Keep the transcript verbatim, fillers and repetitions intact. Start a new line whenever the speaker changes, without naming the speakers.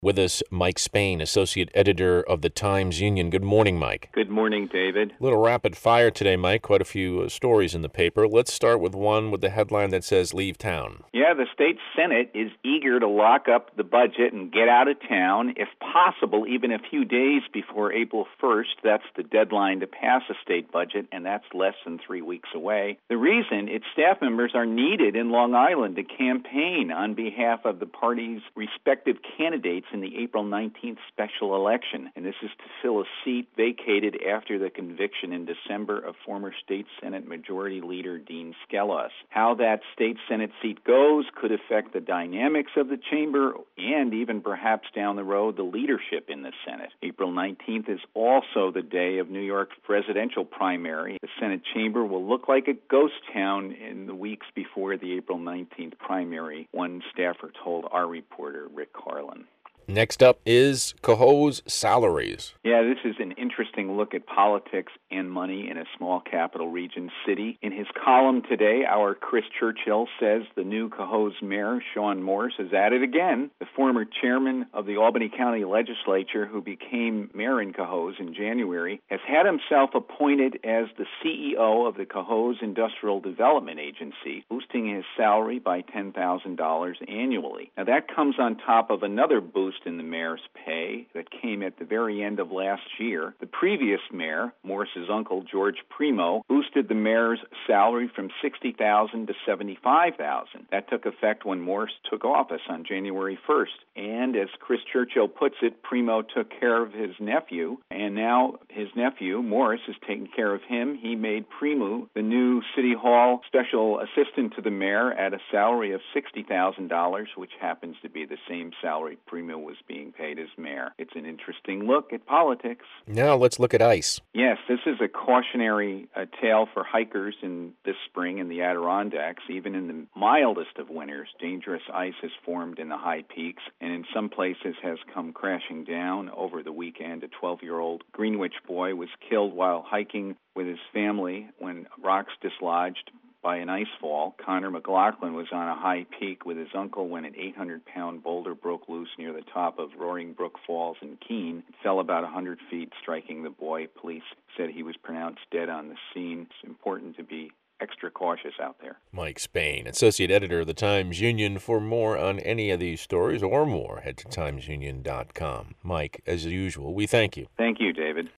With us, Mike Spain, Associate Editor of the Times-Union. Good morning, Mike.
Good morning, David.
A little rapid fire today, Mike. Quite a few uh, stories in the paper. Let's start with one with the headline that says, "Leave town."
Yeah, the state Senate is eager to lock up the budget and get out of town, if possible, even a few days before April first. That's the deadline to pass a state budget, and that's less than three weeks away. The reason, its staff members are needed in Long Island to campaign on behalf of the party's respective candidates in the April nineteenth special election, and this is to fill a seat vacated after the conviction in December of former state Senate Majority Leader Dean Skelos. How that state Senate seat goes could affect the dynamics of the chamber and even perhaps down the road the leadership in the Senate. April nineteenth is also the day of New York's presidential primary. The Senate chamber will look like a ghost town in the weeks before the April nineteenth primary, one staffer told our reporter Rick Carlin.
Next up is Cohoes salaries.
Yeah, this is an interesting look at politics and money in a small capital region city. In his column today, our Chris Churchill says the new Cohoes mayor, Sean Morse, is at it again. The former chairman of the Albany County Legislature, who became mayor in Cohoes in January, has had himself appointed as the C E O of the Cohoes Industrial Development Agency, boosting his salary by ten thousand dollars annually. Now, that comes on top of another boost in the mayor's pay that came at the very end of last year. The previous mayor, Morse's uncle, George Primo, boosted the mayor's salary from sixty thousand dollars to seventy-five thousand dollars. That took effect when Morse took office on January first. And as Chris Churchill puts it, Primo took care of his nephew, and now his nephew, Morse, is taking care of him. He made Primo the new City Hall special assistant to the mayor at a salary of sixty thousand dollars, which happens to be the same salary Primo was being paid as mayor. It's an interesting look at politics.
Now let's look at ice.
Yes, this is a cautionary uh, tale for hikers in this spring in the Adirondacks. Even in the mildest of winters, dangerous ice has formed in the high peaks, and in some places has come crashing down. Over the weekend, a twelve-year-old Greenwich boy was killed while hiking with his family when rocks dislodged by an ice fall. Connor McLaughlin was on a high peak with his uncle when an eight hundred pound boulder broke loose near the top of Roaring Brook Falls in Keene. It fell about one hundred feet, striking the boy. Police said he was pronounced dead on the scene. It's important to be extra cautious out there.
Mike Spain, Associate Editor of the Times-Union. For more on any of these stories or more, head to times union dot com. Mike, as usual, we thank you.
Thank you, David.